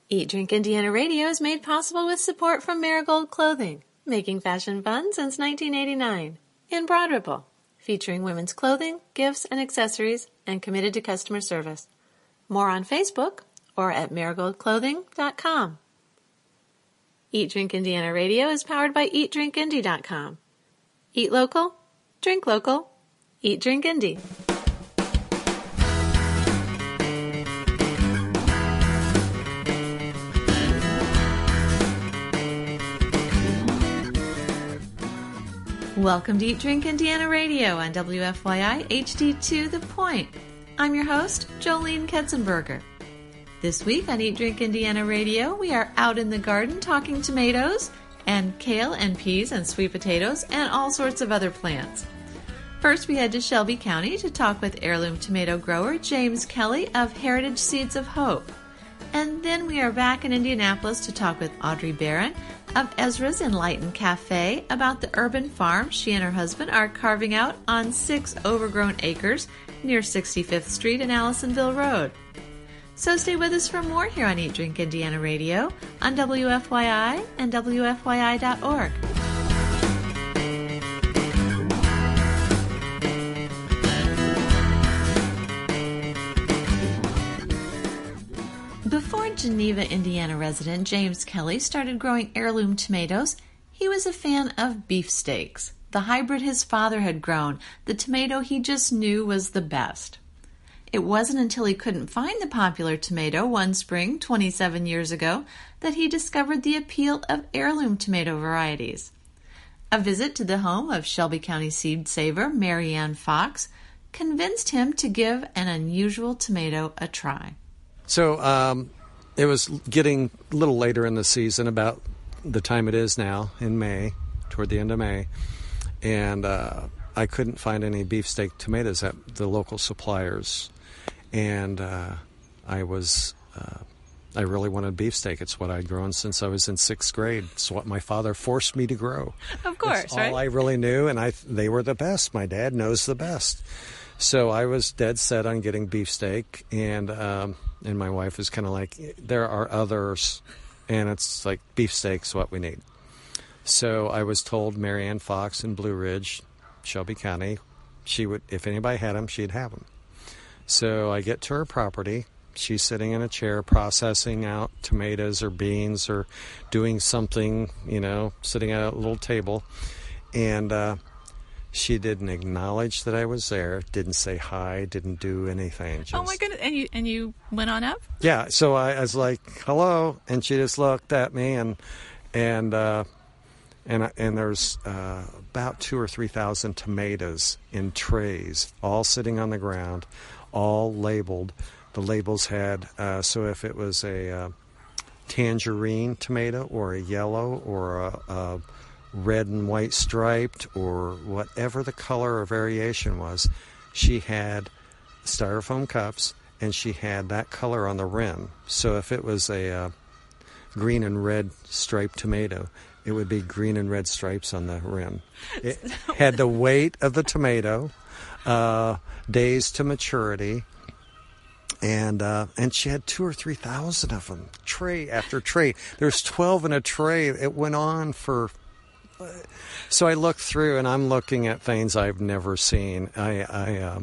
Eat Drink Indiana Radio is made possible with support from Marigold Clothing, making fashion fun since 1989, in Broad Ripple, featuring women's clothing, gifts, and accessories, and committed to customer service. More on Facebook or at marigoldclothing.com. Eat Drink Indiana Radio is powered by eatdrinkindy.com. Eat local, drink local, eat Drink Indy. Welcome to Eat Drink Indiana Radio on WFYI HD2 The Point. I'm your host, Jolene Ketzenberger. This week on Eat Drink Indiana Radio, we are out in the garden talking tomatoes and kale and peas and sweet potatoes and all sorts of other plants. First, we head to Shelby County to talk with heirloom tomato grower James Kelly of Heritage Seeds of Hope. And then we are back in Indianapolis to talk with Audrey Barron of Ezra's Enlightened Cafe about the urban farm she and her husband are carving out on 6 overgrown acres near 65th Street and Allisonville Road. So stay with us for more here on Eat Drink Indiana Radio on WFYI and WFYI.org. Before Geneva, Indiana resident James Kelly started growing heirloom tomatoes, he was a fan of beefsteaks, the hybrid his father had grown, the tomato he just knew was the best. It wasn't until he couldn't find the popular tomato one spring 27 years ago that he discovered the appeal of heirloom tomato varieties. A visit to the home of Shelby County seed saver Mary Ann Fox convinced him to give an unusual tomato a try. So it was getting a little later in the season, about the time it is now, in May, toward the end of May, and I couldn't find any beefsteak tomatoes at the local suppliers, and I really wanted beefsteak. It's what I'd grown since I was in 6th grade. It's what my father forced me to grow. Of course, That's right? all I really knew, and they were the best. My dad knows the best. So I was dead set on getting beefsteak, and my wife was kind of like, there are others, and it's like beefsteak's what we need. So I was told Mary Ann Fox in Blue Ridge, Shelby County, she would, if anybody had them, she'd have them. So I get to her property. She's sitting in a chair processing out tomatoes or beans or doing something, sitting at a little table, and she didn't acknowledge that I was there, didn't say hi, didn't do anything. Oh, my goodness. And you went on up? Yeah, so I was like, hello, and she just looked at me, and there's about 2,000 or 3,000 tomatoes in trays, all sitting on the ground, all labeled. The labels had, so if it was a tangerine tomato or a yellow or a red and white striped or whatever the color or variation was, she had styrofoam cups and she had that color on the rim. So if it was a green and red striped tomato, it would be green and red stripes on the rim. It had the weight of the tomato, days to maturity, and she had 2,000 or 3,000 of them, tray after tray. There's 12 in a tray. It went on for... So I looked through, and I'm looking at things I've never seen. I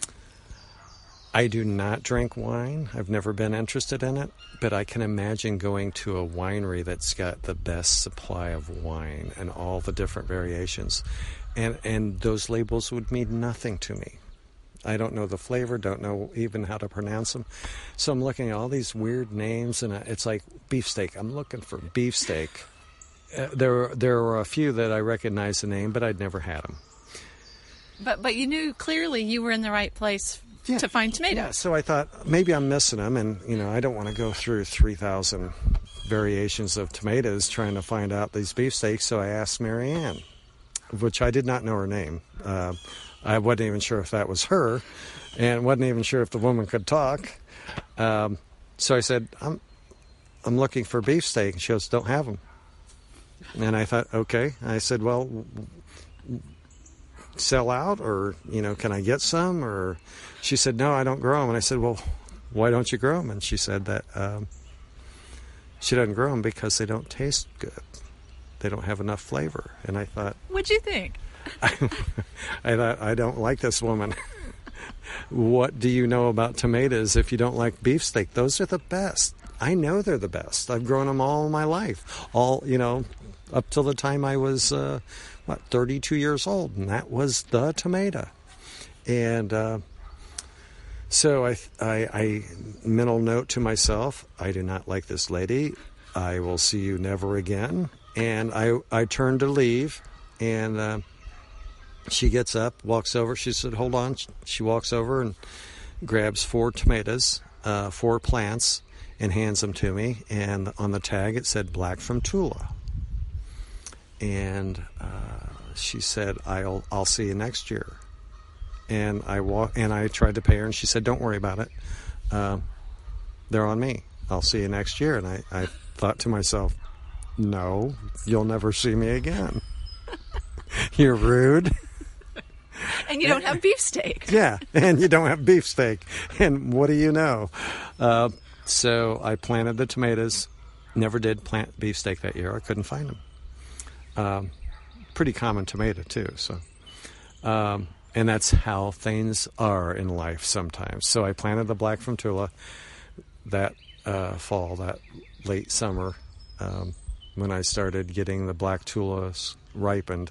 do not drink wine. I've never been interested in it, but I can imagine going to a winery that's got the best supply of wine and all the different variations, and those labels would mean nothing to me. I don't know the flavor, don't know even how to pronounce them. So I'm looking at all these weird names, and it's like beefsteak. I'm looking for beefsteak. There were a few that I recognized the name, but I'd never had them. But you knew clearly you were in the right place to find tomatoes. Yeah, so I thought maybe I'm missing them, and I don't want to go through 3,000 variations of tomatoes trying to find out these beefsteaks. So I asked Mary Ann, which I did not know her name. I wasn't even sure if that was her, and wasn't even sure if the woman could talk. So I said, I'm looking for beefsteak, and she goes, don't have them. And I thought, okay. I said, well, sell out, or, can I get some? Or she said, no, I don't grow them. And I said, well, why don't you grow them? And she said that she doesn't grow them because they don't taste good. They don't have enough flavor. And I thought, what'd you think? I thought, I don't like this woman. What do you know about tomatoes if you don't like beefsteak? Those are the best. I know they're the best. I've grown them all my life. All, up till the time I was, 32 years old. And that was the tomato. And so I mental note to myself, I do not like this lady. I will see you never again. And I turned to leave, and she gets up, walks over. She said, hold on. She walks over and grabs 4 tomatoes, 4 plants, and hands them to me. And on the tag, it said Black from Tula. And she said, I'll see you next year. And I tried to pay her, and she said, don't worry about it. They're on me. I'll see you next year. And I thought to myself, no, you'll never see me again. You're rude. And you don't have beefsteak. Yeah, and you don't have beefsteak. And what do you know? So I planted the tomatoes. Never did plant beefsteak that year. I couldn't find them. Pretty common tomato, too. So, and that's how things are in life sometimes. So I planted the Black from Tula that fall, that late summer, when I started getting the black tulas ripened.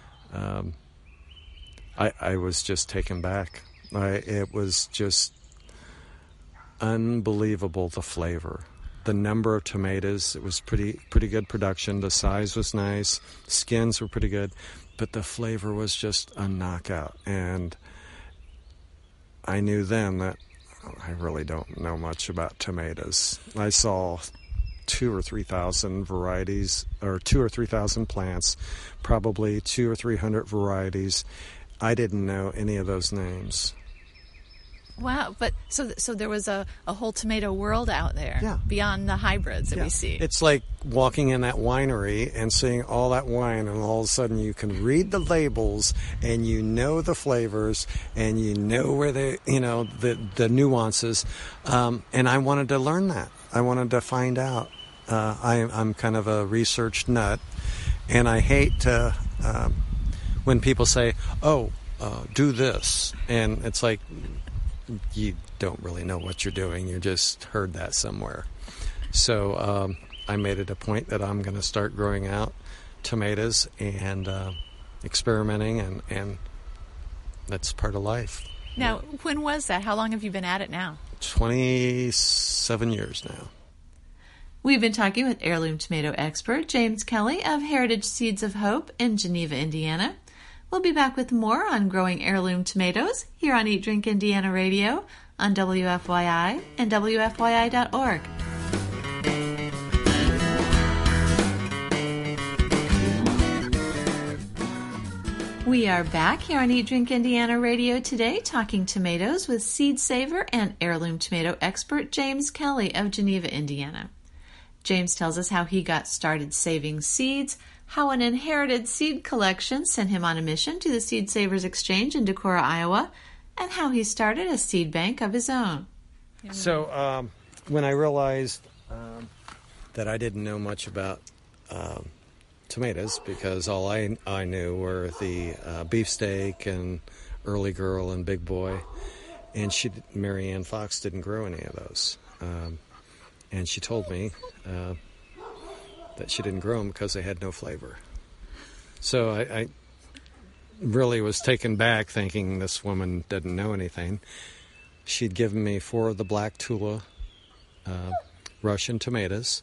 I was just taken back. It was just unbelievable, the flavor. The number of tomatoes, it was pretty good production. The size was nice. Skins were pretty good. But the flavor was just a knockout. And I knew then that I really don't know much about tomatoes. I saw 2,000 or 3,000 varieties, or 2,000 or 3,000 plants, probably 200 or 300 varieties. I didn't know any of those names. Wow, but so there was a whole tomato world out there, beyond the hybrids that we see. It's like walking in that winery and seeing all that wine, and all of a sudden you can read the labels, and you know the flavors, and you know where the nuances. And I wanted to learn that. I wanted to find out. I'm kind of a research nut, and I hate to when people say, do this, and it's like, you don't really know what you're doing. You just heard that somewhere. So I made it a point that I'm going to start growing out tomatoes and experimenting, and that's part of life. Now, when was that? How long have you been at it now? 27 years now. We've been talking with heirloom tomato expert James Kelly of Heritage Seeds of Hope in Geneva, Indiana. We'll be back with more on growing heirloom tomatoes here on Eat Drink Indiana Radio on WFYI and WFYI.org. We are back here on Eat Drink Indiana Radio today talking tomatoes with seed saver and heirloom tomato expert James Kelly of Geneva, Indiana. James tells us how he got started saving seeds, how an inherited seed collection sent him on a mission to the Seed Savers Exchange in Decorah, Iowa, and how he started a seed bank of his own. So when I realized that I didn't know much about tomatoes, because all I knew were the beefsteak and Early Girl and Big Boy, and Mary Ann Fox didn't grow any of those. And she told me that she didn't grow them because they had no flavor. So I really was taken back thinking this woman didn't know anything. She'd given me 4 of the black Tula Russian tomatoes.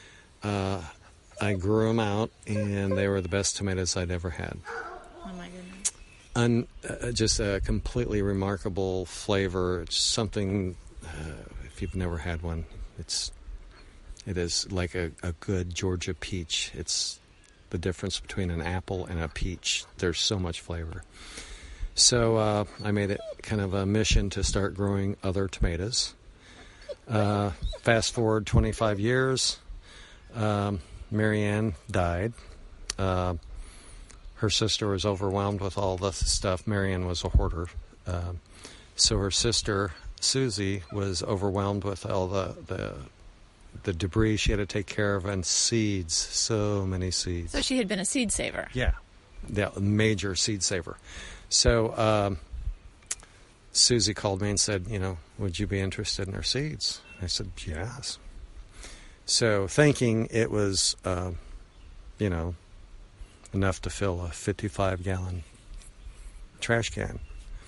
I grew them out, and they were the best tomatoes I'd ever had. Oh, my goodness. Just a completely remarkable flavor. It's something, if you've never had one, it is like a good Georgia peach. It's the difference between an apple and a peach. There's so much flavor. So I made it kind of a mission to start growing other tomatoes. Fast forward 25 years, Mary Ann died. Her sister was overwhelmed with all the stuff. Mary Ann was a hoarder. So her sister, Susie, was overwhelmed with all the the debris she had to take care of, and seeds, so many seeds. So she had been a seed saver. Yeah, major seed saver. So Susie called me and said, would you be interested in her seeds? I said, yes. So thinking it was, enough to fill a 55-gallon trash can.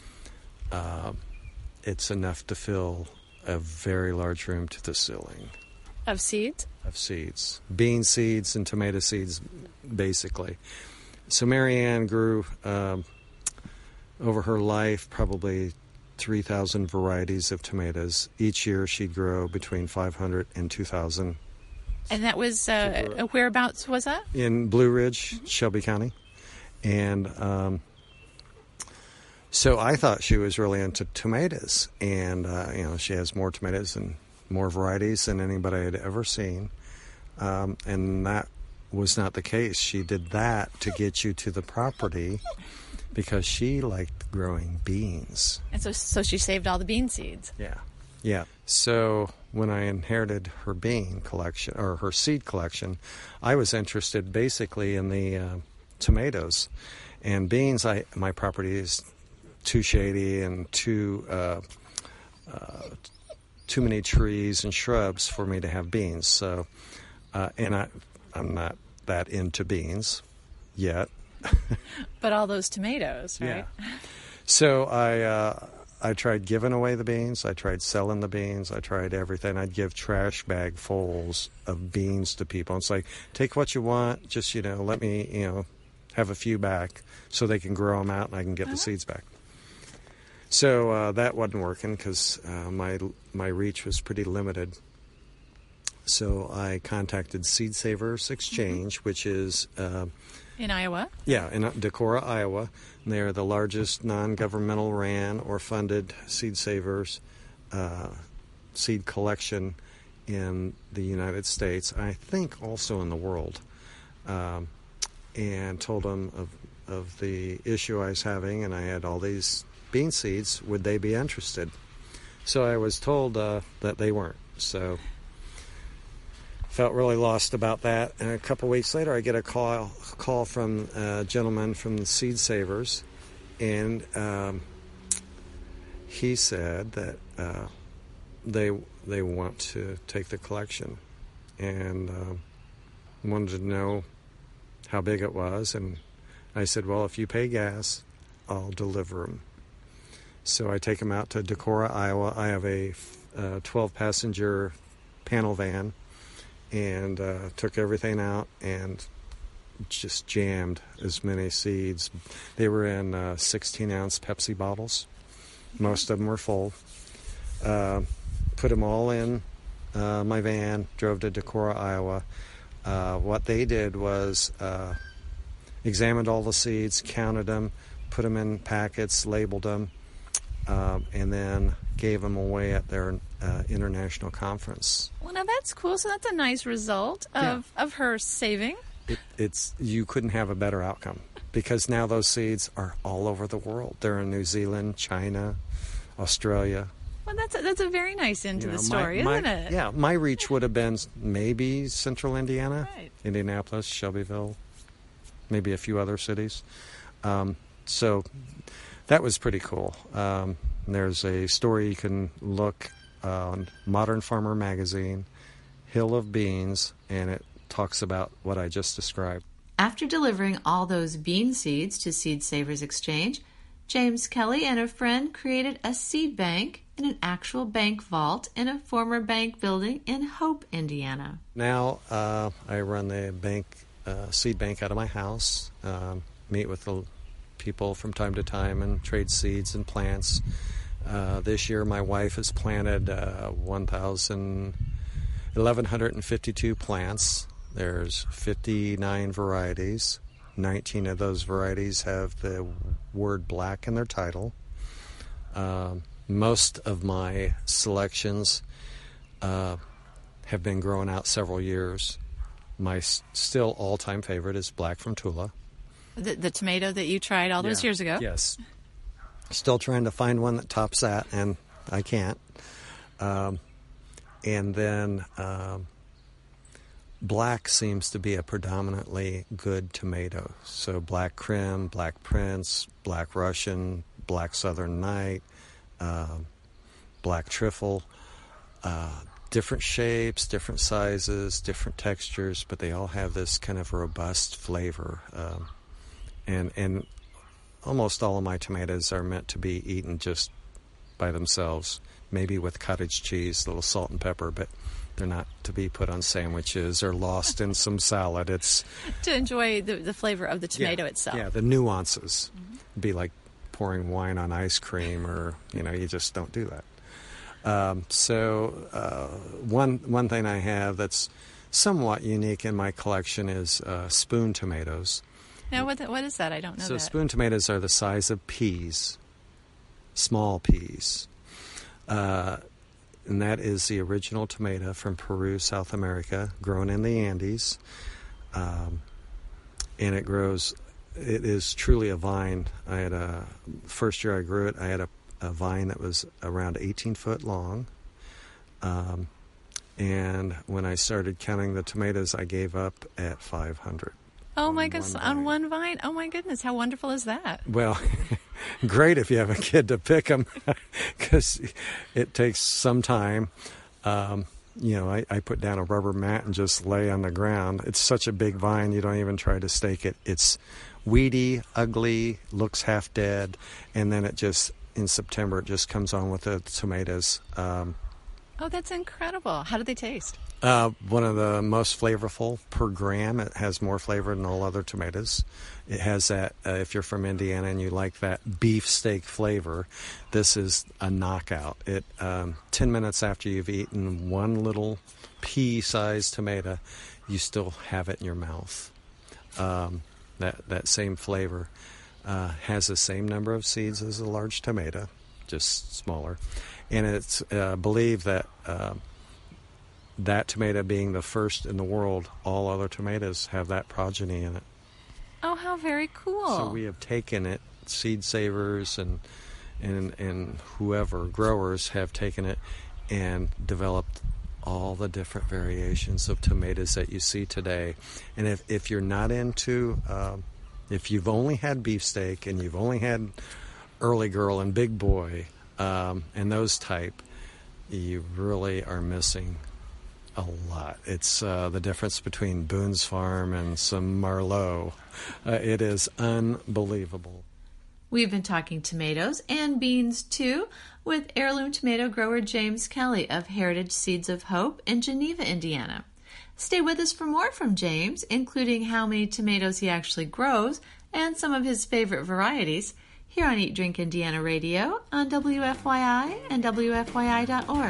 It's enough to fill a very large room to the ceiling. Of seeds? Of seeds. Bean seeds and tomato seeds, basically. So Marianne grew, over her life, probably 3,000 varieties of tomatoes. Each year she'd grow between 500 and 2,000. And that was, whereabouts was that? In Blue Ridge, Shelby County. And so I thought she was really into tomatoes. And, she has more tomatoes and more varieties than anybody had ever seen. And that was not the case. She did that to get you to the property because she liked growing beans. And so she saved all the bean seeds. Yeah. So when I inherited her bean collection, or her seed collection, I was interested basically in the tomatoes. And beans, my property is too shady and too many trees and shrubs for me to have beans. So, and I'm not that into beans yet. But all those tomatoes, right? Yeah. So I tried giving away the beans. I tried selling the beans. I tried everything. I'd give trash bagfuls of beans to people. It's like, take what you want. Just, let me, have a few back so they can grow them out and I can get the seeds back. So that wasn't working because my reach was pretty limited. So I contacted Seed Savers Exchange, which is... in Iowa? Yeah, in Decorah, Iowa. And they are the largest non-governmental ran or funded seed savers seed collection in the United States. I think also in the world. And told them of the issue I was having, and I had all these bean seeds. Would they be interested? So I was told that they weren't. So felt really lost about that. And a couple weeks later, I get a call from a gentleman from the Seed Savers, and he said that they want to take the collection, and wanted to know how big it was. And I said, well, if you pay gas, I'll deliver them. So I take them out to Decorah, Iowa. I have a 12-passenger panel van, and took everything out and just jammed as many seeds. They were in 16-ounce Pepsi bottles. Most of them were full. Put them all in my van, drove to Decorah, Iowa. What they did was examined all the seeds, counted them, put them in packets, labeled them, and then gave them away at their international conference. Well, now that's cool. So that's a nice result of her saving. You couldn't have a better outcome, because now those seeds are all over the world. They're in New Zealand, China, Australia. Well, that's a very nice end to the story, isn't it? Yeah, my reach would have been maybe central Indiana, right. Indianapolis, Shelbyville, maybe a few other cities. So that was pretty cool. There's a story you can look on Modern Farmer magazine, Hill of Beans, and it talks about what I just described. After delivering all those bean seeds to Seed Savers Exchange, James Kelly and a friend created a seed bank in an actual bank vault in a former bank building in Hope, Indiana. Now I run the seed bank out of my house, meet with the people from time to time and trade seeds and plants. This year my wife has planted 1,152 plants. There's 59 varieties. 19 of those varieties have the word black in their title. Most of my selections have been growing out several years. My still all-time favorite is Black from Tula. The tomato that you tried all those years ago? Yes. Still trying to find one that tops that, and I can't. And then black seems to be a predominantly good tomato. So Black Krim, Black Prince, Black Russian, Black Southern Night, Black Trifle, different shapes, different sizes, different textures, but they all have this kind of robust flavor. And almost all of my tomatoes are meant to be eaten just by themselves, maybe with cottage cheese, a little salt and pepper, but they're not to be put on sandwiches or lost in some salad. It's to enjoy the flavor of the tomato itself. Yeah, the nuances. It'd be like pouring wine on ice cream, or you just don't do that. One thing I have that's somewhat unique in my collection is spoon tomatoes. Now, what is that? I don't know that. So spoon tomatoes are the size of peas, small peas. And that is the original tomato from Peru, South America, grown in the Andes. And it is truly a vine. First year I grew it, I had a vine that was around 18 foot long. And when I started counting the tomatoes, I gave up at 500. Oh my goodness, on one vine? Oh my goodness, how wonderful is that? Well, great if you have a kid to pick them, because it takes some time. I put down a rubber mat and just lay on the ground. It's such a big vine, you don't even try to stake it. It's weedy, ugly, looks half dead, and then in September, it just comes on with the tomatoes. Oh, that's incredible. How do they taste? One of the most flavorful per gram. It has more flavor than all other tomatoes. It has that, if you're from Indiana and you like that beefsteak flavor, this is a knockout. 10 minutes after you've eaten one little pea-sized tomato, you still have it in your mouth. That same flavor has the same number of seeds as a large tomato, just smaller. And it's believed that that tomato being the first in the world, all other tomatoes have that progeny in it. Oh, how very cool. So we have taken it, seed savers and whoever, growers, have taken it and developed all the different variations of tomatoes that you see today. And if you're not into, if you've only had beefsteak and you've only had Early Girl and Big Boy and those type, you really are missing a lot. It's the difference between Boone's Farm and some Marlowe. It is unbelievable. We've been talking tomatoes and beans, too, with heirloom tomato grower James Kelly of Heritage Seeds of Hope in Geneva, Indiana. Stay with us for more from James, including how many tomatoes he actually grows and some of his favorite varieties, here on Eat Drink Indiana Radio on WFYI and WFYI.org.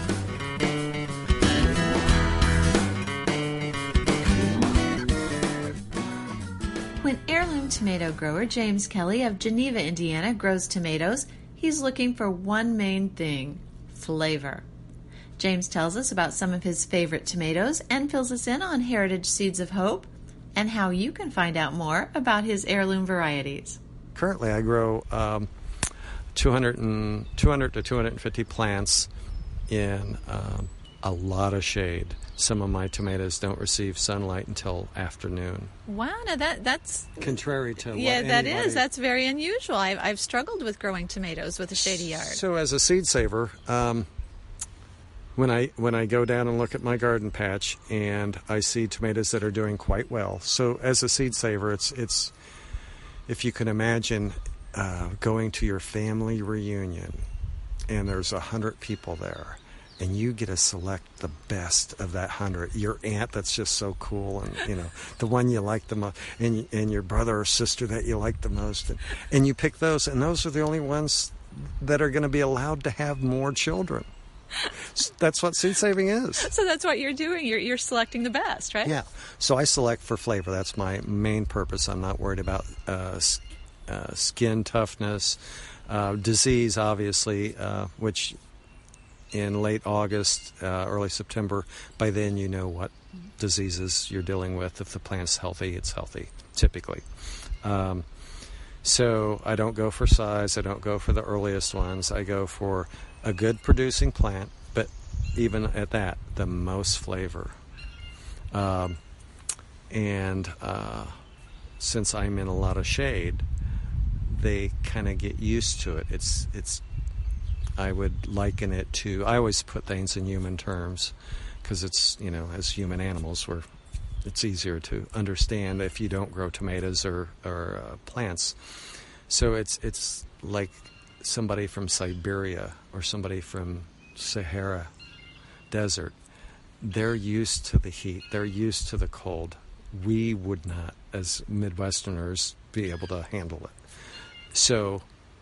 When heirloom tomato grower James Kelly of Geneva, Indiana grows tomatoes, he's looking for one main thing: flavor. James tells us about some of his favorite tomatoes and fills us in on Heritage Seeds of Hope and how you can find out more about his heirloom varieties. Currently, I grow 200 to 250 plants in a lot of shade. Some of my tomatoes don't receive sunlight until afternoon. Wow, now that's contrary to that's very unusual. I've struggled with growing tomatoes with a shady yard. So as a seed saver, when I go down and look at my garden patch and I see tomatoes that are doing quite well. So as a seed saver, it's if you can imagine going to your family reunion and there's 100 people there, and you get to select the best of that 100. Your aunt that's just so cool, and the one you like the most, and your brother or sister that you like the most, and you pick those, and those are the only ones that are going to be allowed to have more children. That's what seed saving is. So that's what you're doing. You're selecting the best, right? Yeah. So I select for flavor. That's my main purpose. I'm not worried about skin toughness, disease, obviously, which in late August, early September, by then you know what diseases you're dealing with. If the plant's healthy, it's healthy, typically. So I don't go for size. I don't go for the earliest ones. I go for a good producing plant, but even at that, the most flavor. And since I'm in a lot of shade, they kind of get used to it. It's. I would liken it to. I always put things in human terms, because it's, as human animals, it's easier to understand if you don't grow tomatoes or plants. So it's like somebody from Siberia or somebody from Sahara Desert. They're used to the heat. They're used to the cold. We would not, as Midwesterners, be able to handle it. So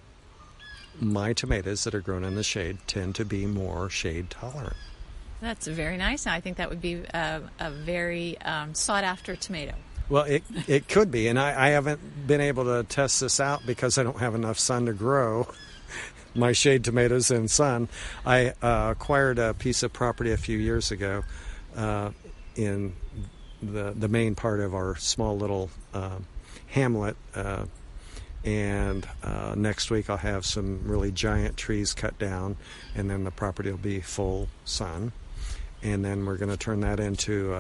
my tomatoes that are grown in the shade tend to be more shade tolerant. That's very nice. I think that would be a very sought-after tomato. Well, it could be, and I haven't been able to test this out because I don't have enough sun to grow my shade tomatoes in sun. I acquired a piece of property a few years ago in the main part of our small little hamlet, and next week I'll have some really giant trees cut down, and then the property will be full sun, and then we're going to turn that into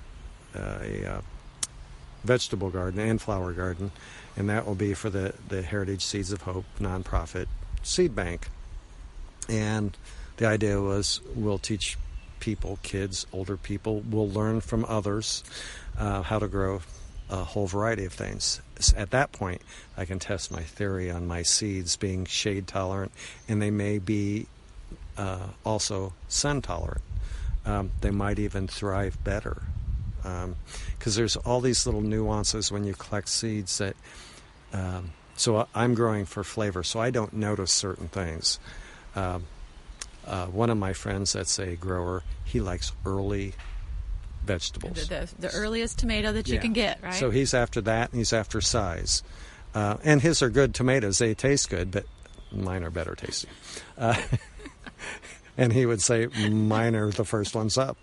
a vegetable garden and flower garden, and that will be for the Heritage Seeds of Hope nonprofit seed bank. And the idea was we'll teach people, kids, older people, will learn from others how to grow a whole variety of things. At that point, I can test my theory on my seeds being shade tolerant, and they may be also sun tolerant. They might even thrive better, because there's all these little nuances when you collect seeds that. So I'm growing for flavor, so I don't notice certain things. One of my friends that's a grower, he likes early vegetables. The earliest tomato that you can get, right? So he's after that, and he's after size. And his are good tomatoes. They taste good, but mine are better tasting. And he would say, mine are the first ones up.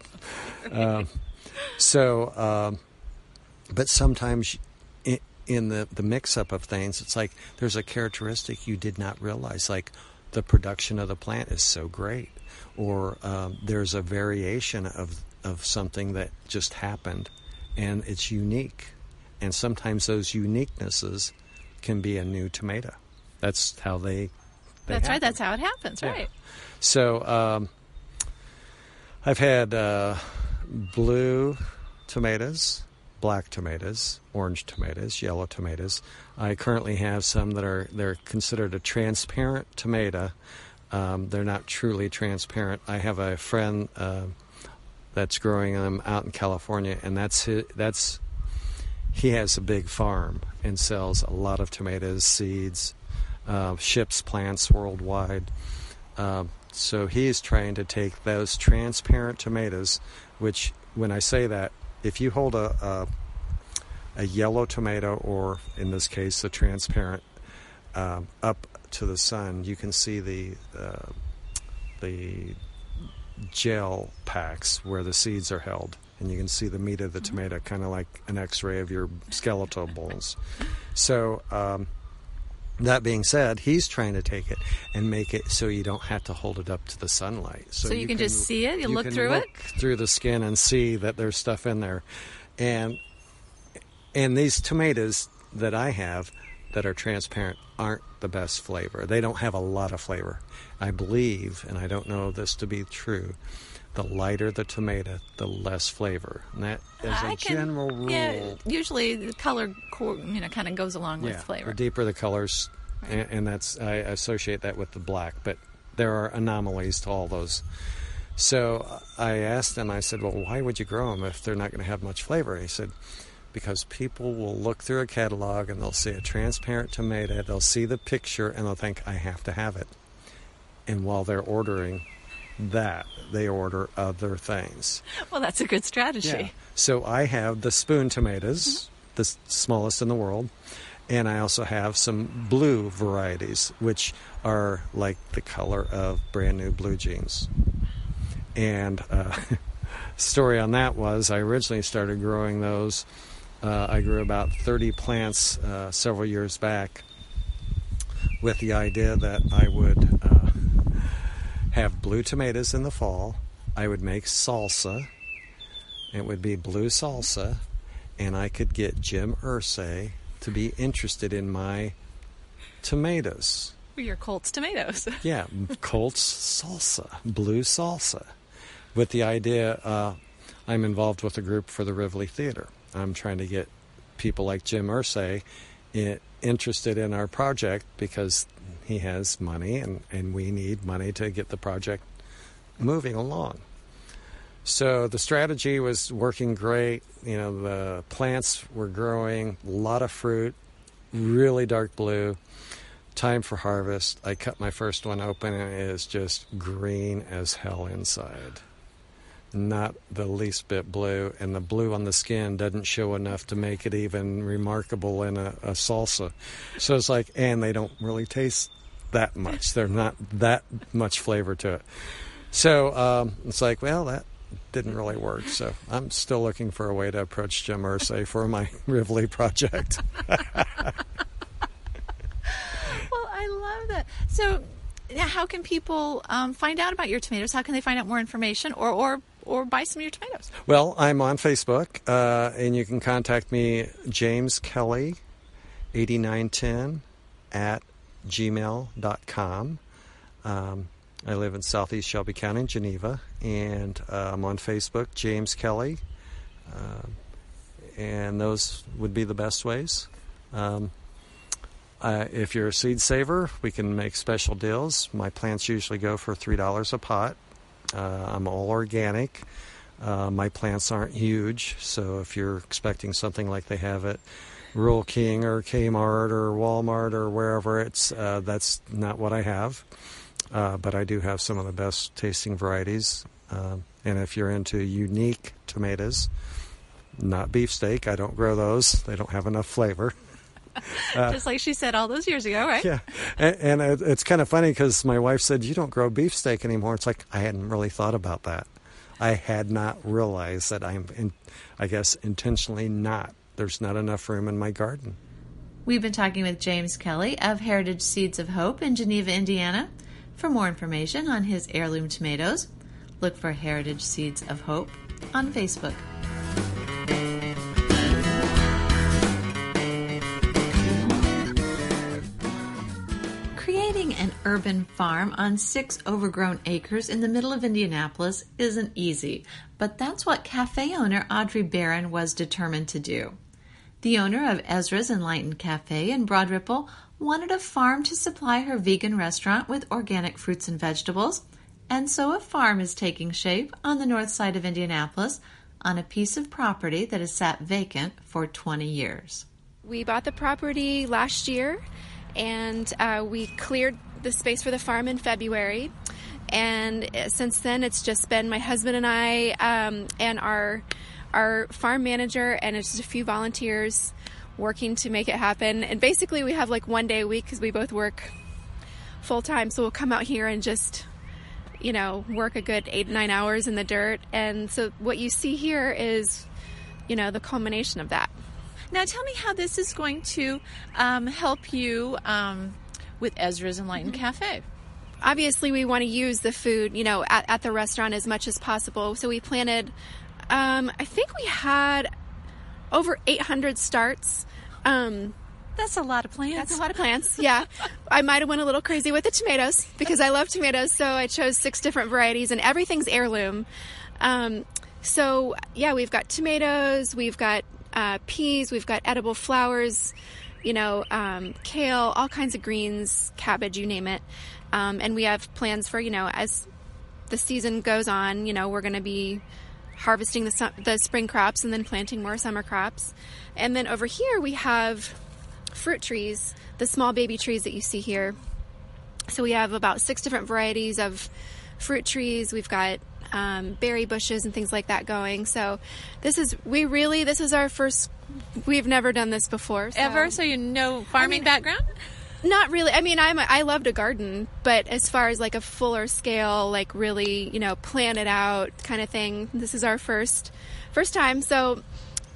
But sometimes in the mix-up of things, it's like there's a characteristic you did not realize, like the production of the plant is so great, or there's a variation of something that just happened, and it's unique. And sometimes those uniquenesses can be a new tomato. That's how they That's happen. right. That's how it happens, Yeah. right? So I've had blue tomatoes, black tomatoes, orange tomatoes, yellow tomatoes. I currently have some they're considered a transparent tomato. They're not truly transparent. I have a friend that's growing them out in California, and he has a big farm and sells a lot of tomatoes, seeds, ships plants worldwide. So he's trying to take those transparent tomatoes, which, when I say that, if you hold a yellow tomato, or in this case the transparent, up to the sun, you can see the gel packs where the seeds are held, and you can see the meat of the tomato, kind of like an x-ray of your skeletal bones. So that being said, he's trying to take it and make it so you don't have to hold it up to the sunlight. So you can just see it? You look through it? Through the skin and see that there's stuff in there. And these tomatoes that I have that are transparent aren't the best flavor. They don't have a lot of flavor. I believe, and I don't know this to be true, the lighter the tomato, the less flavor. And that is a general rule. Yeah, usually the color, kind of goes along with flavor. The deeper the colors, right. and that's, I associate that with the black, but there are anomalies to all those. So I asked him, I said, well, why would you grow them if they're not going to have much flavor? And he said, because people will look through a catalog and they'll see a transparent tomato, they'll see the picture, and they'll think, I have to have it. And while they're ordering that, they order other things. Well, that's a good strategy. Yeah. So I have the spoon tomatoes, the smallest in the world, and I also have some blue varieties, which are like the color of brand new blue jeans. And story on that was I originally started growing those. I grew about 30 plants several years back with the idea that I would have blue tomatoes in the fall. I would make salsa It would be blue salsa, and I could get Jim Irsay to be interested in my tomatoes. Your Colts tomatoes. Yeah, Colts salsa, blue salsa. With the idea, I'm involved with a group for the Rivoli Theater. I'm trying to get people like Jim Irsay interested in our project because he has money and we need money to get the project moving along. So the strategy was working great. The plants were growing, a lot of fruit, really dark blue. Time for harvest. I cut my first one open and it is just green as hell inside. Not the least bit blue, and the blue on the skin doesn't show enough to make it even remarkable in a salsa. So it's like, and they don't really taste that much. They're not that much flavor to it. So it's like, well, that didn't really work. So I'm still looking for a way to approach Jim Irsay for my Rivoli project. Well, I love that. So how can people find out about your tomatoes? How can they find out more information or buy some of your tomatoes? Well, I'm on Facebook, and you can contact me, James Kelly, 8910 at gmail.com. I live in southeast Shelby County, Geneva, and I'm on Facebook, James Kelly, and those would be the best ways. If you're a seed saver, we can make special deals. My plants usually go for $3 a pot. I'm all organic. My plants aren't huge, so if you're expecting something like they have at Rural King or Kmart or Walmart or wherever, that's not what I have. But I do have some of the best tasting varieties. And if you're into unique tomatoes, not beefsteak, I don't grow those. They don't have enough flavor. Just like she said all those years ago, right? Yeah. And it's kind of funny because my wife said, you don't grow beefsteak anymore. It's like, I hadn't really thought about that. I had not realized that I guess intentionally not. There's not enough room in my garden. We've been talking with James Kelly of Heritage Seeds of Hope in Geneva, Indiana. For more information on his heirloom tomatoes, look for Heritage Seeds of Hope on Facebook. Creating an urban farm on 6 overgrown acres in the middle of Indianapolis isn't easy, but that's what cafe owner Audrey Barron was determined to do. The owner of Ezra's Enlightened Cafe in Broad Ripple wanted a farm to supply her vegan restaurant with organic fruits and vegetables, and so a farm is taking shape on the north side of Indianapolis on a piece of property that has sat vacant for 20 years. We bought the property last year, and we cleared the space for the farm in February, and since then it's just been my husband and I and our farm manager and just a few volunteers working to make it happen. And basically we have like one day a week because we both work full time, so we'll come out here and just work a good 8-9 hours in the dirt. And so what you see here is the culmination of that. Now tell me how this is going to help you with Ezra's Enlightened Cafe. Obviously we want to use the food at the restaurant as much as possible, so we planted I think we had over 800 starts. That's a lot of plants. That's a lot of plants, yeah. I might have went a little crazy with the tomatoes because I love tomatoes, so I chose 6 different varieties, and everything's heirloom. So, yeah, we've got tomatoes, we've got peas, we've got edible flowers, kale, all kinds of greens, cabbage, you name it. And we have plans for, as the season goes on, we're going to be harvesting the spring crops and then planting more summer crops. And then over here we have fruit trees, the small baby trees that you see here. So we have about 6 different varieties of fruit trees. We've got berry bushes and things like that going. So this is our first, we've never done this before. Ever? So farming background? Not really. I mean, I love to garden, but as far as like a fuller scale, like really, plan it out kind of thing, this is our first time. So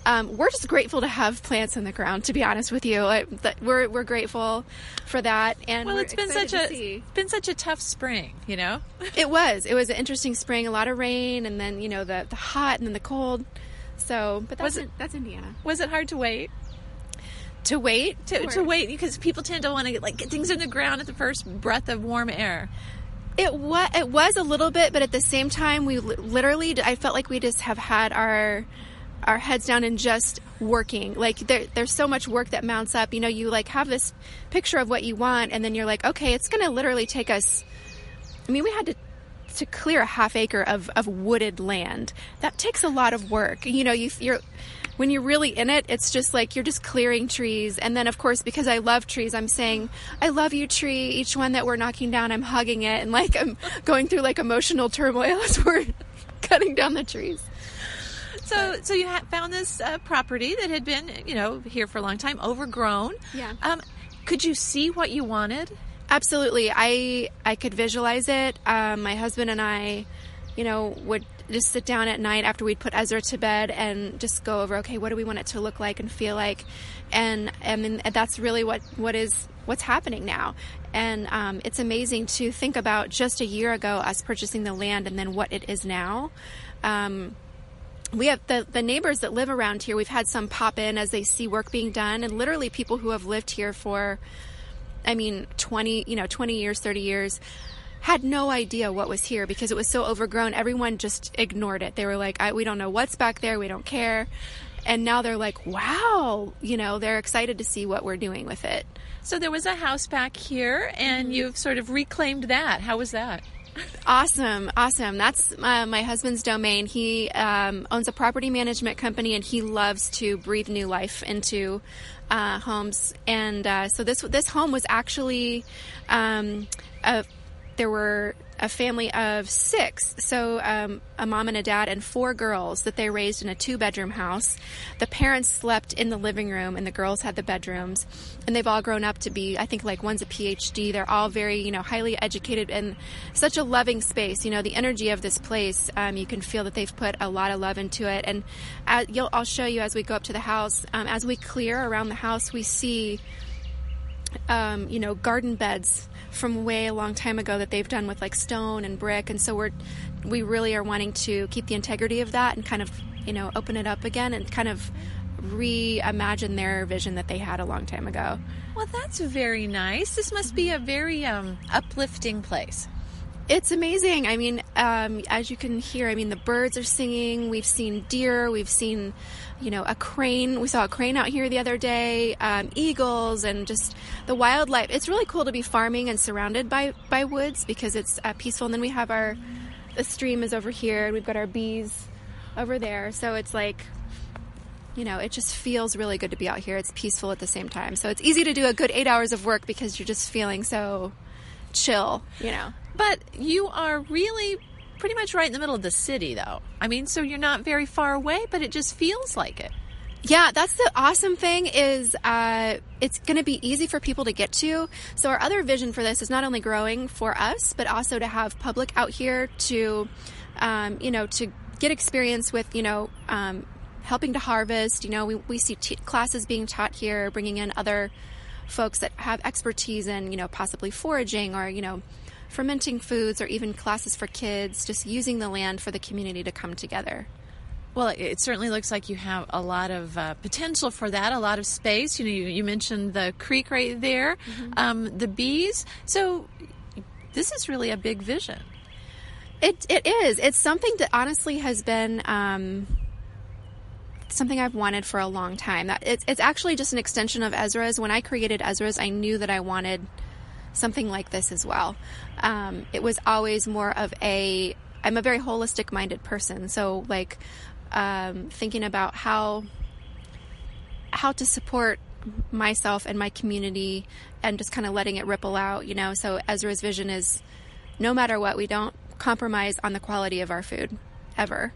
we're just grateful to have plants in the ground, to be honest with you. We're grateful for that. And Well, we're it's been such a tough spring, you know? It was an interesting spring, a lot of rain, and then, you know, the hot and then the cold. So, but that's Indiana. Was it hard to wait? To wait? To wait, because people tend to want to get things in the ground at the first breath of warm air. It was a little bit, but at the same time, we literally, I felt like we just have had our heads down and just working. Like there's so much work that mounts up. You know, you like have this picture of what you want, and then you're like, okay, it's going to literally take us. I mean, we had to clear a half acre of wooded land. That takes a lot of work. You know, you're when you're really in it, it's just like you're just clearing trees. And then, of course, because I love trees, I'm saying, I love you, tree. Each one that we're knocking down, I'm hugging it. And like I'm going through like emotional turmoil as we're cutting down the trees. So you found this property that had been, you know, here for a long time, overgrown. Yeah. Could you see what you wanted? Absolutely. I could visualize it. My husband and I, you know, would just sit down at night after we'd put Ezra to bed and just go over, okay, what do we want it to look like and feel like? And that's really what's happening now. And it's amazing to think about just a year ago us purchasing the land and then what it is now. We have the neighbors that live around here. We've had some pop in as they see work being done, and literally people who have lived here for, 20 years, 30 years, had no idea what was here because it was so overgrown. Everyone just ignored it. They were like, we don't know what's back there. We don't care. And now they're like, wow, you know, they're excited to see what we're doing with it. So there was a house back here, and you've sort of reclaimed that. How was that? Awesome. That's my husband's domain. He owns a property management company, and he loves to breathe new life into homes. And so this home was actually there were a family of 6, so a mom and a dad and 4 girls that they raised in a 2-bedroom house. The parents slept in the living room, and the girls had the bedrooms. And they've all grown up to be, I think, like one's a PhD. They're all very, you know, highly educated and such a loving space. You know, the energy of this place, you can feel that they've put a lot of love into it. And I'll show you as we go up to the house. As we clear around the house, we see, garden beds from way a long time ago that they've done with like stone and brick, and so we really are wanting to keep the integrity of that and kind of, you know, open it up again and kind of reimagine their vision that they had a long time ago. Well, that's very nice. This must be a very uplifting place. It's amazing. I mean, as you can hear, I mean, the birds are singing. We've seen deer. We've seen, you know, a crane. We saw a crane out here the other day, eagles, and just the wildlife. It's really cool to be farming and surrounded by woods because it's peaceful. And then we have the stream is over here, and we've got our bees over there. So it's like, you know, it just feels really good to be out here. It's peaceful at the same time. So it's easy to do a good 8 hours of work because you're just feeling so chill, you know. But you are really pretty much right in the middle of the city, though. I mean, so you're not very far away, but it just feels like it. Yeah, that's the awesome thing is it's going to be easy for people to get to. So our other vision for this is not only growing for us, but also to have public out here to, to get experience with, helping to harvest. You know, we see classes being taught here, bringing in other folks that have expertise in, possibly foraging or, fermenting foods, or even classes for kids, just using the land for the community to come together. Well, it certainly looks like you have a lot of potential for that, a lot of space. You mentioned the creek right there, the bees. So this is really a big vision. It is. It's something that honestly has been something I've wanted for a long time. It's actually just an extension of Ezra's. When I created Ezra's, I knew that I wanted something like this as well. It was always more of I'm a very holistic minded person. So like, thinking about how to support myself and my community and just kind of letting it ripple out, so Ezra's vision is no matter what, we don't compromise on the quality of our food ever.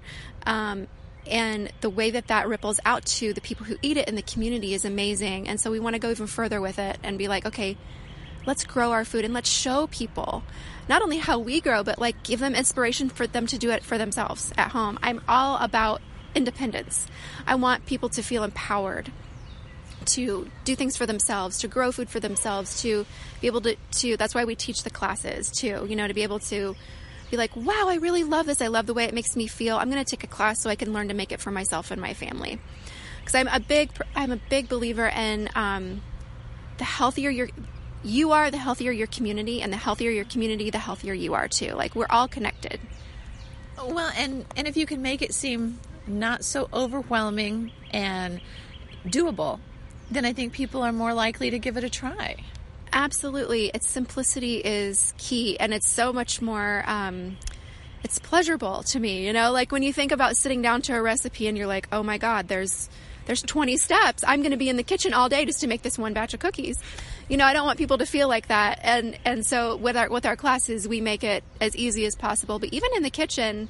And the way that ripples out to the people who eat it in the community is amazing. And so we want to go even further with it and be like, okay, let's grow our food and let's show people not only how we grow, but like give them inspiration for them to do it for themselves at home. I'm all about independence. I want people to feel empowered to do things for themselves, to grow food for themselves, to be able to that's why we teach the classes too, to be able to be like, wow, I really love this. I love the way it makes me feel. I'm going to take a class so I can learn to make it for myself and my family. Because I'm a big believer in the healthier you are, the healthier your community, and the healthier your community, the healthier you are too. Like, we're all connected. Well, and if you can make it seem not so overwhelming and doable, then I think people are more likely to give it a try. Absolutely. Its simplicity is key, and it's so much more, it's pleasurable to me, like when you think about sitting down to a recipe and you're like, oh my God, there's 20 steps. I'm going to be in the kitchen all day just to make this one batch of cookies. I don't want people to feel like that. And so with our classes, we make it as easy as possible. But even in the kitchen,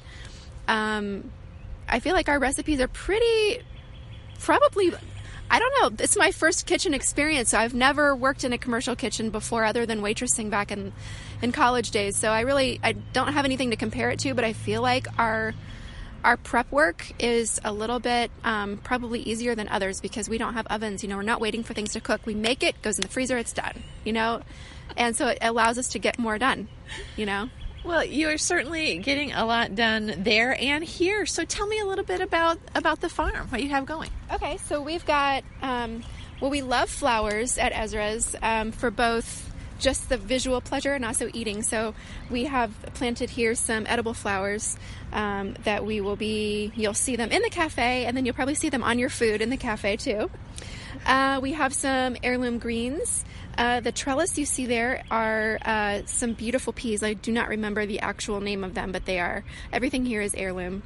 I feel like our recipes are probably, I don't know. It's my first kitchen experience. So I've never worked in a commercial kitchen before other than waitressing back in college days. So I don't have anything to compare it to, but I feel like our prep work is a little bit probably easier than others because we don't have ovens. We're not waiting for things to cook. We make it, goes in the freezer, it's done, and so it allows us to get more done, Well, you are certainly getting a lot done there and here. So tell me a little bit about the farm, what you have going. Okay, so we've got, we love flowers at Ezra's for both just the visual pleasure and also eating. So we have planted here some edible flowers that you'll see them in the cafe, and then you'll probably see them on your food in the cafe too. We have some heirloom greens. The trellis you see there are some beautiful peas. I do not remember the actual name of them, but everything here is heirloom.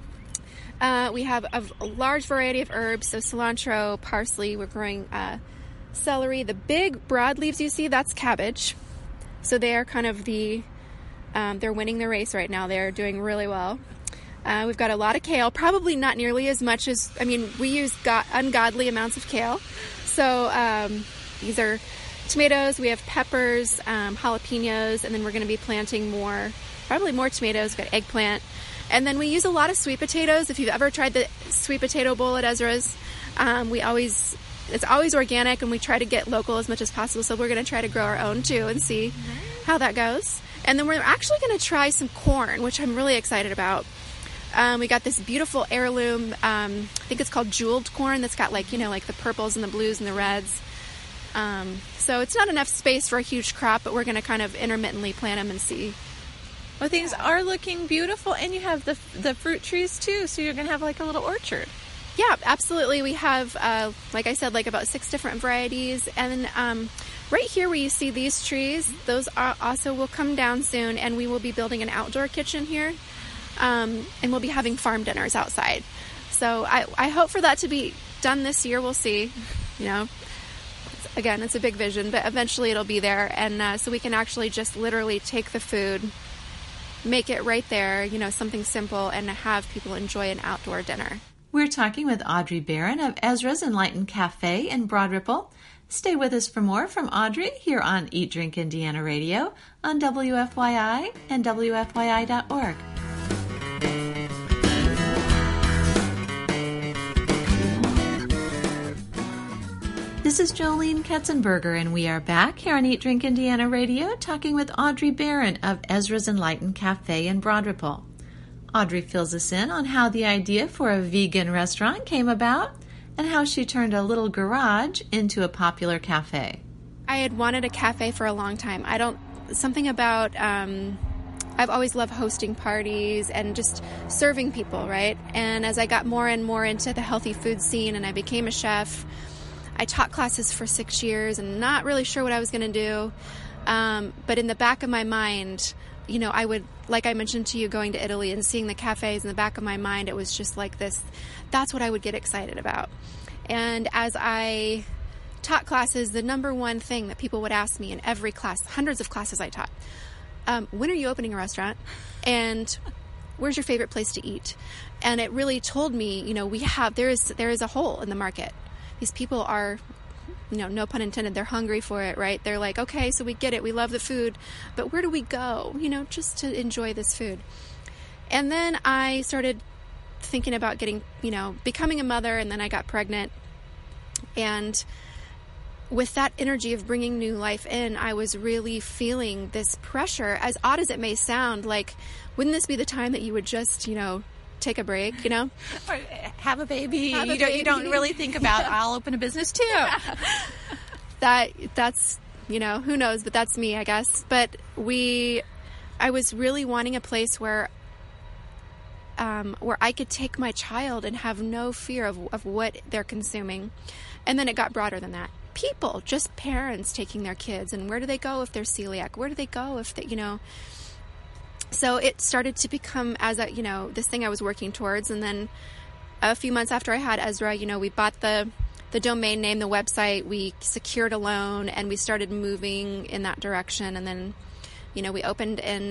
We have a large variety of herbs, so cilantro, parsley. We're growing celery. The big broadleaves you see, that's cabbage. So they are kind of they're winning the race right now. They're doing really well. We've got a lot of kale, probably not nearly as much as, we use ungodly amounts of kale. So these are tomatoes. We have peppers, jalapenos, and then we're going to be planting probably more tomatoes. We've got eggplant. And then we use a lot of sweet potatoes. If you've ever tried the sweet potato bowl at Ezra's, it's always organic, and we try to get local as much as possible. So we're going to try to grow our own too and see how that goes. And then we're actually going to try some corn, which I'm really excited about. We got this beautiful heirloom, I think it's called jeweled corn, that's got like the purples and the blues and the reds. So it's not enough space for a huge crop, but we're going to kind of intermittently plant them and see. Well, things are looking beautiful, and you have the fruit trees too, so you're going to have like a little orchard. Yeah, absolutely. We have, like I said, like about 6 different varieties. And right here where you see these trees, those also will come down soon, and we will be building an outdoor kitchen here. And we'll be having farm dinners outside. So I hope for that to be done this year. We'll see. Again, it's a big vision, but eventually it'll be there. And so we can actually just literally take the food, make it right there, something simple, and have people enjoy an outdoor dinner. We're talking with Audrey Barron of Ezra's Enlightened Cafe in Broad Ripple. Stay with us for more from Audrey here on Eat Drink Indiana Radio on WFYI and WFYI.org. This is Jolene Ketzenberger, and we are back here on Eat Drink Indiana Radio talking with Audrey Barron of Ezra's Enlightened Cafe in Broad Ripple. Audrey fills us in on how the idea for a vegan restaurant came about and how she turned a little garage into a popular cafe. I had wanted a cafe for a long time. I've always loved hosting parties and just serving people, right? And as I got more and more into the healthy food scene and I became a chef, I taught classes for 6 years and not really sure what I was going to do. But in the back of my mind, I would, like I mentioned to you, going to Italy and seeing the cafes in the back of my mind, it was just like this. That's what I would get excited about. And as I taught classes, the number one thing that people would ask me in every class, hundreds of classes I taught, when are you opening a restaurant? And where's your favorite place to eat? And it really told me, there is a hole in the market. These people are, no pun intended, they're hungry for it, right? They're like, okay, so we get it. We love the food, but where do we go, just to enjoy this food? And then I started thinking about becoming a mother, and then I got pregnant. And with that energy of bringing new life in, I was really feeling this pressure. As odd as it may sound, like, wouldn't this be the time that you would just, take a break, Or have a baby. You don't really think about, I'll open a business too. That's, who knows, but that's me, I guess. But I was really wanting a place where I could take my child and have no fear of what they're consuming. And then it got broader than that. People, just parents taking their kids, and where do they go if they're celiac? Where do they go if they, So it started to become this thing I was working towards. And then a few months after I had Ezra, we bought the domain name, the website, we secured a loan, and we started moving in that direction. And then, we opened in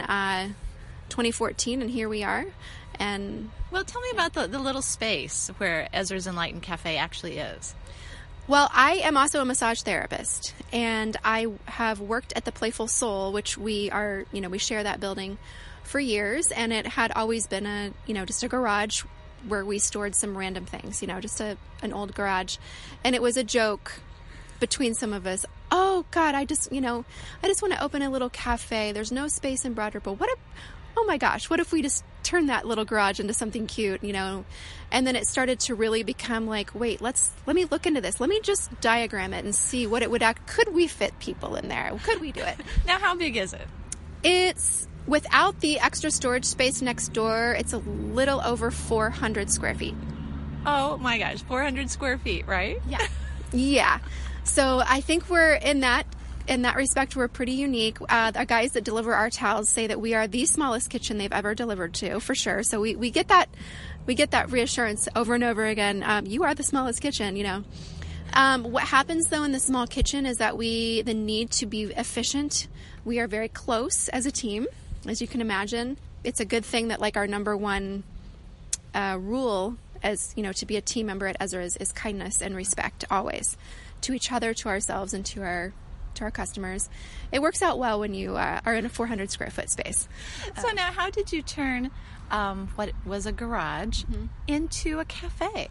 2014, and here we are. And well, tell me about the little space where Ezra's Enlightened Cafe actually is. Well, I am also a massage therapist, and I have worked at the Playful Soul, which we share that building for years, and it had always been just a garage where we stored some random things, just an old garage. And it was a joke between some of us. Oh God, I just want to open a little cafe. There's no space in Broad Ripple. Oh my gosh, what if we just turn that little garage into something cute, And then it started to really become like, wait, let me look into this. Let me just diagram it and see what it would could we fit people in there? Could we do it? Now, how big is it? It's, without the extra storage space next door, it's a little over 400 square feet. Oh my gosh, 400 square feet, right? Yeah. Yeah. So I think we're in that respect, we're pretty unique. The guys that deliver our towels say that we are the smallest kitchen they've ever delivered to, for sure. So we get that reassurance over and over again. You are the smallest kitchen, What happens though in the small kitchen is that the need to be efficient. We are very close as a team, as you can imagine. It's a good thing that our number one rule as, to be a team member at Ezra is kindness and respect always, to each other, to ourselves, and to our customers. It works out well when you are in a 400 square foot space. So now, how did you turn what was a garage into a cafe?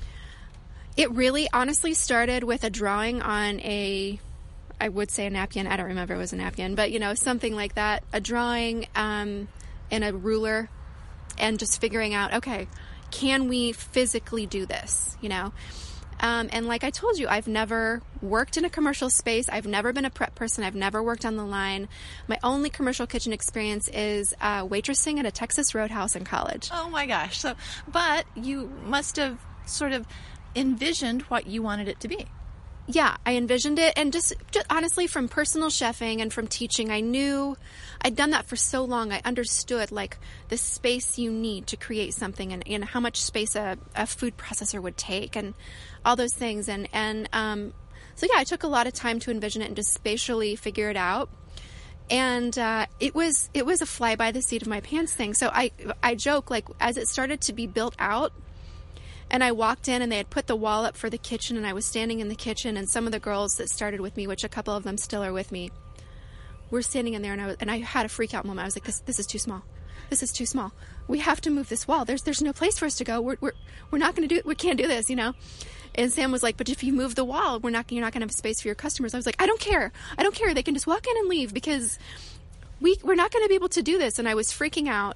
It really honestly started with a drawing on I would say a napkin. I don't remember if it was a napkin, but something like that. A drawing and a ruler, and just figuring out, okay, can we physically do this? And like I told you, I've never worked in a commercial space. I've never been a prep person. I've never worked on the line. My only commercial kitchen experience is waitressing at a Texas Roadhouse in college. Oh my gosh. But you must have sort of envisioned what you wanted it to be. Yeah, I envisioned it. And just honestly, from personal chefing and from teaching, I knew I'd done that for so long. I understood the space you need to create something, and how much space a food processor would take, and all those things. So yeah, I took a lot of time to envision it and just spatially figure it out. And it was a fly by the seat of my pants thing. So I joke, as it started to be built out, and I walked in and they had put the wall up for the kitchen, and I was standing in the kitchen, and some of the girls that started with me, which a couple of them still are with me, were standing in there, and I had a freak out moment. I was like, this is too small. This is too small. We have to move this wall. There's no place for us to go. We're not going to do it. We can't do this, And Sam was like, but if you move the wall, you're not going to have space for your customers. I was like, I don't care. They can just walk in and leave, because we're not going to be able to do this. And I was freaking out.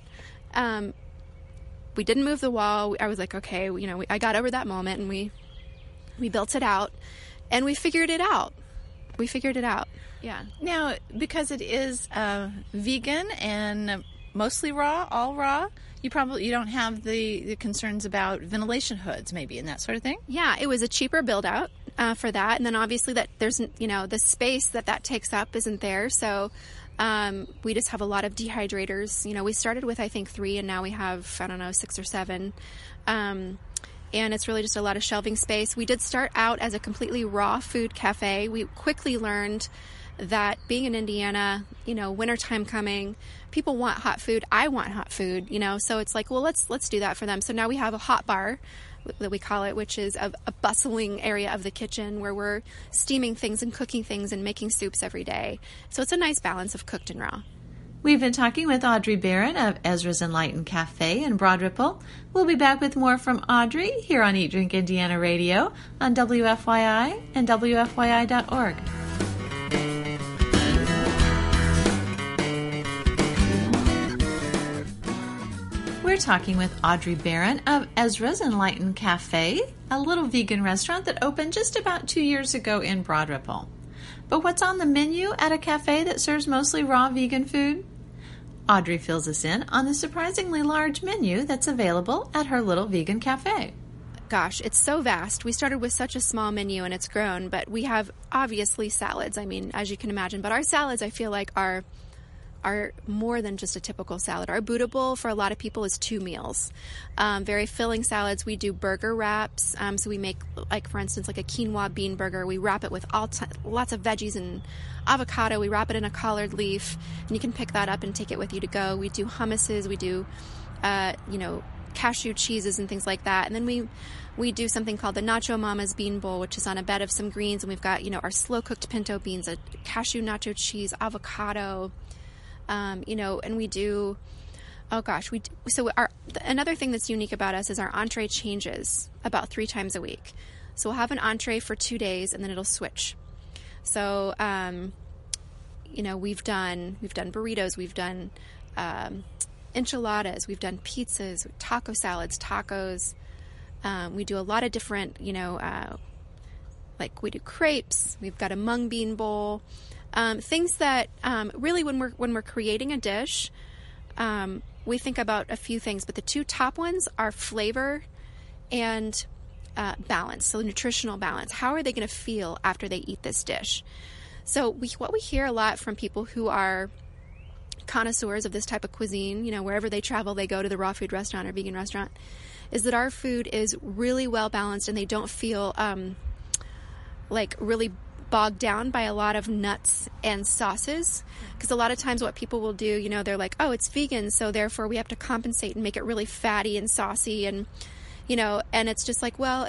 We didn't move the wall. I was like, okay, I got over that moment, and we built it out, and we figured it out. Yeah. Now, because it is vegan and mostly raw, all raw, you don't have the concerns about ventilation hoods, maybe, and that sort of thing. Yeah, it was a cheaper build out for that, and then obviously that there's the space that takes up isn't there, so. We just have a lot of dehydrators. We started with, I think, 3, and now we have, 6 or 7. And it's really just a lot of shelving space. We did start out as a completely raw food cafe. We quickly learned that being in Indiana, wintertime coming, people want hot food. I want hot food, so it's like, well, let's do that for them. So now we have a hot bar, that we call it, which is a bustling area of the kitchen where we're steaming things and cooking things and making soups every day. So it's a nice balance of cooked and raw. We've been talking with Audrey Barron of Ezra's Enlightened Cafe in Broad Ripple. We'll be back with more from Audrey here on Eat Drink Indiana Radio on WFYI and WFYI.org. We're talking with Audrey Barron of Ezra's Enlightened Cafe, a little vegan restaurant that opened just about 2 years ago in Broad Ripple. But what's on the menu at a cafe that serves mostly raw vegan food? Audrey fills us in on the surprisingly large menu that's available at her little vegan cafe. Gosh, it's so vast. We started with such a small menu and it's grown, but we have obviously salads, I mean, as you can imagine. But our salads, I feel like, are more than just a typical salad. Our Buddha bowl for a lot of people is 2 meals. Very filling salads. We do burger wraps. So we make, like, for instance, like a quinoa bean burger. We wrap it with lots of veggies and avocado. We wrap it in a collard leaf, and you can pick that up and take it with you to go. We do hummuses. We do, cashew cheeses and things like that. And then we do something called the Nacho Mama's Bean Bowl, which is on a bed of some greens, and we've got, our slow-cooked pinto beans, a cashew nacho cheese, avocado, and we do, another thing that's unique about us is our entree changes about 3 times a week. So we'll have an entree for 2 days and then it'll switch. So, we've done burritos, we've done, enchiladas, we've done pizzas, taco salads, tacos. We do a lot of different, like we do crepes, we've got a mung bean bowl. Things that really, when we're creating a dish, we think about a few things, but the 2 top ones are flavor and balance, so nutritional balance. How are they going to feel after they eat this dish? So what we hear a lot from people who are connoisseurs of this type of cuisine, wherever they travel, they go to the raw food restaurant or vegan restaurant, is that our food is really well balanced and they don't feel like really bogged down by a lot of nuts and sauces, because a lot of times what people will do, they're like, oh, it's vegan, so therefore we have to compensate and make it really fatty and saucy, and and it's just like, well,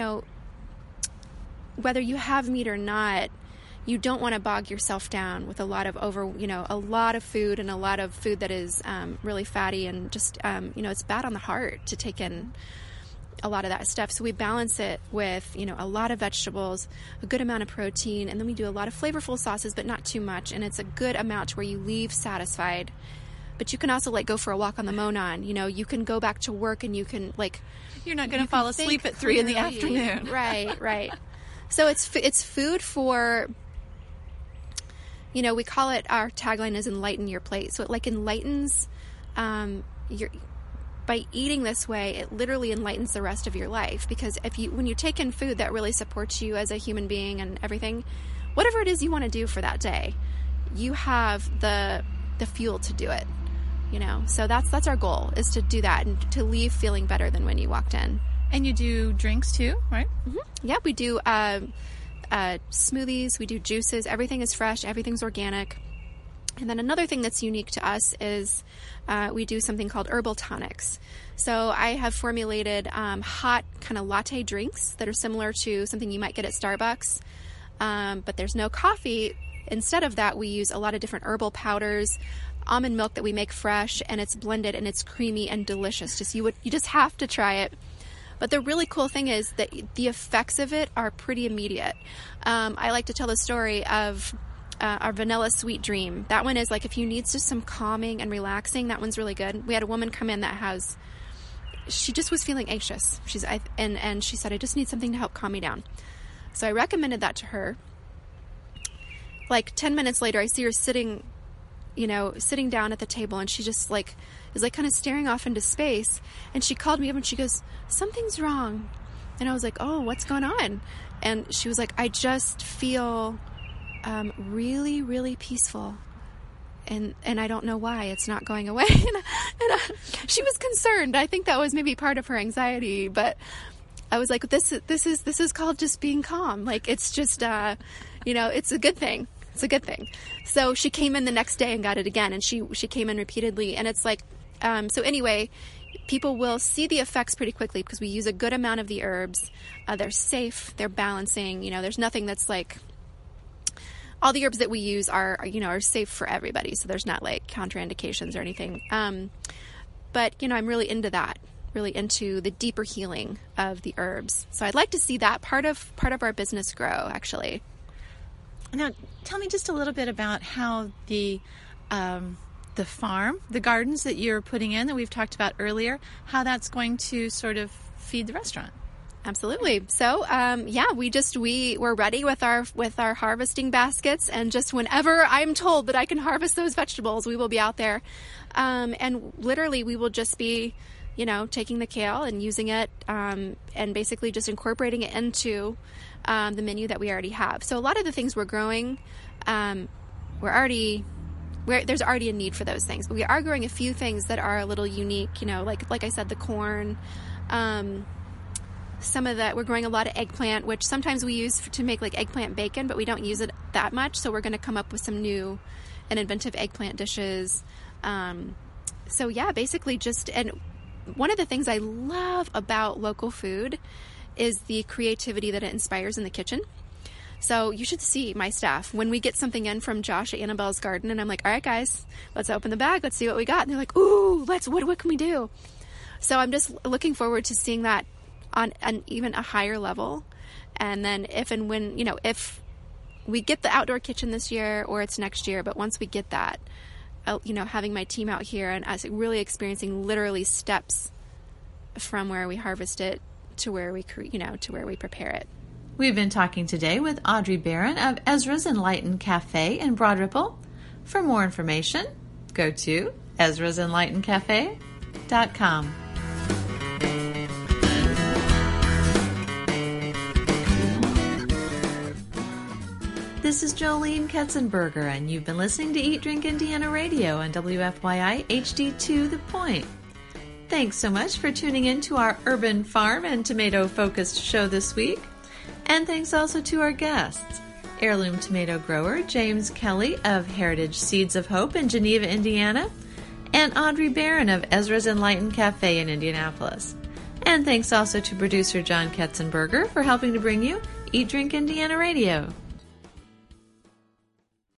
whether you have meat or not, you don't want to bog yourself down with a lot of a lot of food, and a lot of food that is really fatty, and just it's bad on the heart to take in a lot of that stuff. So we balance it with, a lot of vegetables, a good amount of protein, and then we do a lot of flavorful sauces, but not too much. And it's a good amount to where you leave satisfied. But you can also go for a walk on the Monon. You can go back to work and you can you're not going to fall asleep at 3 in the afternoon. Right. So it's food for, we call it, our tagline is enlighten your plate. So it enlightens by eating this way, it literally enlightens the rest of your life, because when you take in food that really supports you as a human being and everything, whatever it is you want to do for that day, you have the fuel to do it. So that's our goal, is to do that and to leave feeling better than when you walked in. And you do drinks too, right? Mm-hmm. Yeah, we do smoothies, we do juices. Everything is fresh, everything's organic. And then another thing that's unique to us is we do something called herbal tonics. So I have formulated hot kind of latte drinks that are similar to something you might get at Starbucks, but there's no coffee. Instead of that, we use a lot of different herbal powders, almond milk that we make fresh, and it's blended and it's creamy and delicious. You just have to try it. But the really cool thing is that the effects of it are pretty immediate. I like to tell the story of our Vanilla Sweet Dream. That one is if you need just some calming and relaxing, that one's really good. We had a woman come in she just was feeling anxious. And she said, I just need something to help calm me down. So I recommended that to her. 10 minutes later, I see her sitting down at the table, and she just is kind of staring off into space. And she called me up and she goes, something's wrong. And I was like, oh, what's going on? And she was like, I just feel really, really peaceful. And I don't know why it's not going away. She was concerned. I think that was maybe part of her anxiety, but I was like, this is called just being calm. It's just, it's a good thing. It's a good thing. So she came in the next day and got it again, and she came in repeatedly, and it's so anyway, people will see the effects pretty quickly because we use a good amount of the herbs. They're safe, they're balancing, there's nothing that's all the herbs that we use are safe for everybody. So there's not like contraindications or anything. But I'm really into that, really into the deeper healing of the herbs. So I'd like to see that part of our business grow, actually. Now, tell me just a little bit about how the farm, the gardens that you're putting in that we've talked about earlier, how that's going to sort of feed the restaurant. Absolutely. So, we're ready with our harvesting baskets, and just whenever I'm told that I can harvest those vegetables, we will be out there. And literally we will just be, taking the kale and using it, and basically just incorporating it into the menu that we already have. So a lot of the things we're growing, there's already a need for those things, but we are growing a few things that are a little unique, like I said, the corn, some of that. We're growing a lot of eggplant, which sometimes we use to make like eggplant bacon, but we don't use it that much. So we're going to come up with some new and inventive eggplant dishes. Basically and one of the things I love about local food is the creativity that it inspires in the kitchen. So you should see my staff when we get something in from Josh at Annabelle's Garden, and I'm like, all right, guys, let's open the bag. Let's see what we got. And they're like, ooh, what can we do? So I'm just looking forward to seeing that on an even a higher level. And then if we get the outdoor kitchen this year or it's next year, but once we get that, having my team out here and us really experiencing literally steps from where we harvest it to where we prepare it. We've been talking today with Audrey Barron of Ezra's Enlightened Cafe in Broad Ripple. For more information, go to ezrasenlightenedcafe.com. This is Jolene Ketzenberger, and you've been listening to Eat, Drink, Indiana Radio on WFYI HD2 The Point. Thanks so much for tuning in to our urban farm and tomato-focused show this week. And thanks also to our guests, heirloom tomato grower James Kelly of Heritage Seeds of Hope in Geneva, Indiana, and Audrey Barron of Ezra's Enlightened Cafe in Indianapolis. And thanks also to producer John Ketzenberger for helping to bring you Eat, Drink, Indiana Radio.